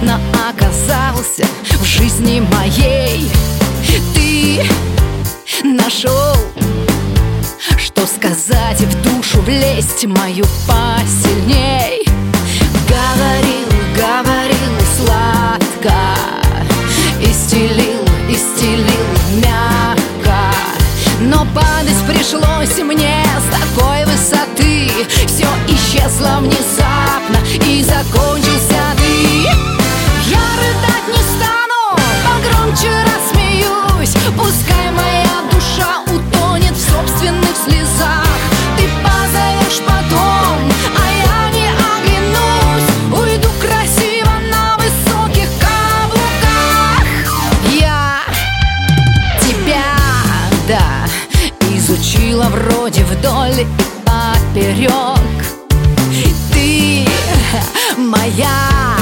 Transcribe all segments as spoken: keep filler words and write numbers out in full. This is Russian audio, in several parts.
внезапно оказался в жизни моей. Ты нашел, что сказать и в душу влезть мою посильней. Говорил, говорил сладко, и стелил, и стелил мягко, но падать пришлось мне с такой высоты. Все исчезло внезапно, и закончился ты. Я рыдать не стану, погромче рассмеюсь. Пускай моя душа утонет в собственных слезах. Ты позовешь потом, а я не оглянусь. Уйду красиво на высоких каблуках. Я тебя, да, изучила вроде вдоль и поперек. Ты моя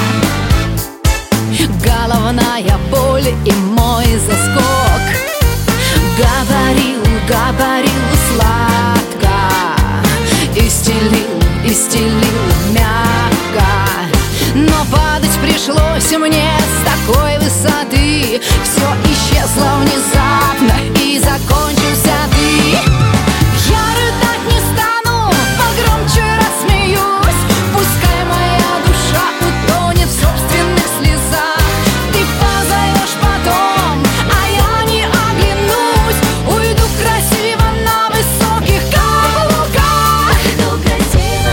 головная боль и мой заскок. Говорил, говорил сладко, и стелил, и стелил мягко, но падать пришлось мне с такой высоты. Все исчезло внезапно, и закончился ты. Я рыдать не стану, погромче рассмеюсь. Пускай моя душа утонет в собственных слезах. Ты позовешь потом, а я не оглянусь. Уйду красиво на высоких каблуках. Уйду красиво.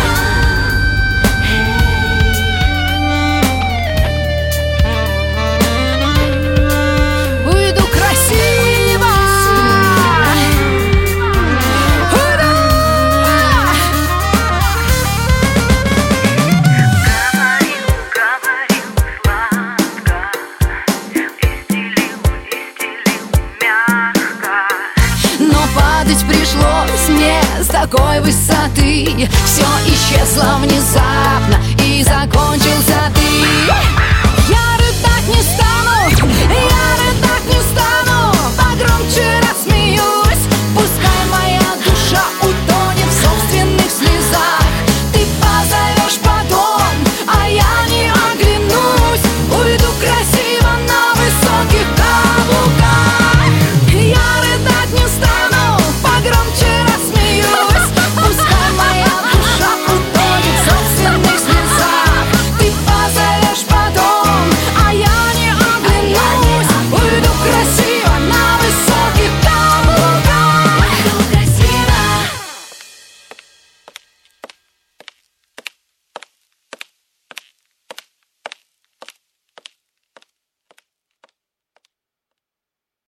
Уйду красиво. Падать пришлось мне с такой высоты. Все исчезло внезапно, и закончился ты. Я рыдать не стану, я рыдать не стану, погромче